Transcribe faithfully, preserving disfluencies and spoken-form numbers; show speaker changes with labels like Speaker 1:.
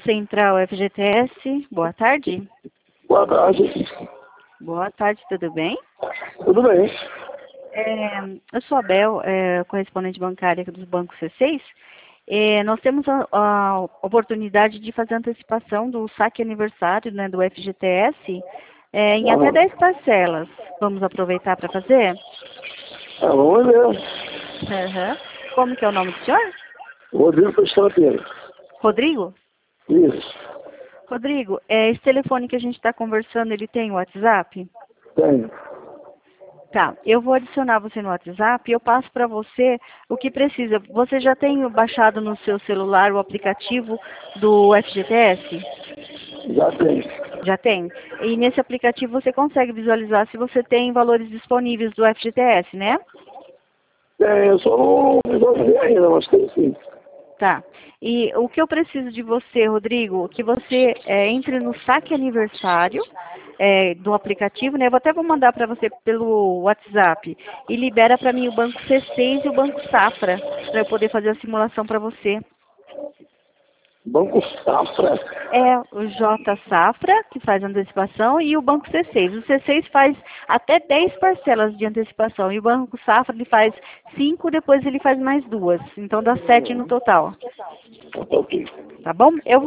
Speaker 1: Central F G T S, boa tarde.
Speaker 2: Boa tarde.
Speaker 1: Boa tarde, tudo bem?
Speaker 2: Tudo bem.
Speaker 1: É, eu sou a Bel, é, correspondente bancária do Banco C seis. É, nós temos a, a oportunidade de fazer antecipação do saque aniversário, né, do F G T S é, em até
Speaker 2: Aham.
Speaker 1: dez parcelas. Vamos aproveitar para fazer?
Speaker 2: Ah, vamos ver.
Speaker 1: Uhum. Como que é o nome do senhor?
Speaker 2: Rodrigo Constantino.
Speaker 1: Rodrigo?
Speaker 2: Isso.
Speaker 1: Rodrigo, é, esse telefone que a gente está conversando, ele tem WhatsApp?
Speaker 2: Tenho.
Speaker 1: Tá, eu vou adicionar você no WhatsApp e eu passo para você o que precisa. Você já tem baixado no seu celular o aplicativo do F G T S?
Speaker 2: Já tenho.
Speaker 1: Já tem? E nesse aplicativo você consegue visualizar se você tem valores disponíveis do F G T S, né?
Speaker 2: Tenho, eu só não visualizei ainda, mas tem sim.
Speaker 1: Tá. E o que eu preciso de você, Rodrigo, que você é, entre no saque aniversário é, do aplicativo, né? Eu até vou mandar para você pelo WhatsApp e libera para mim o Banco C seis e o Banco Safra para eu poder fazer a simulação para você.
Speaker 2: Banco Safra.
Speaker 1: É o J Safra, que faz antecipação, e o Banco C seis. O C seis faz até dez parcelas de antecipação, e o Banco Safra ele faz cinco, depois ele faz mais duas. Então dá sete no total.
Speaker 2: Ok.
Speaker 1: Tá bom? Eu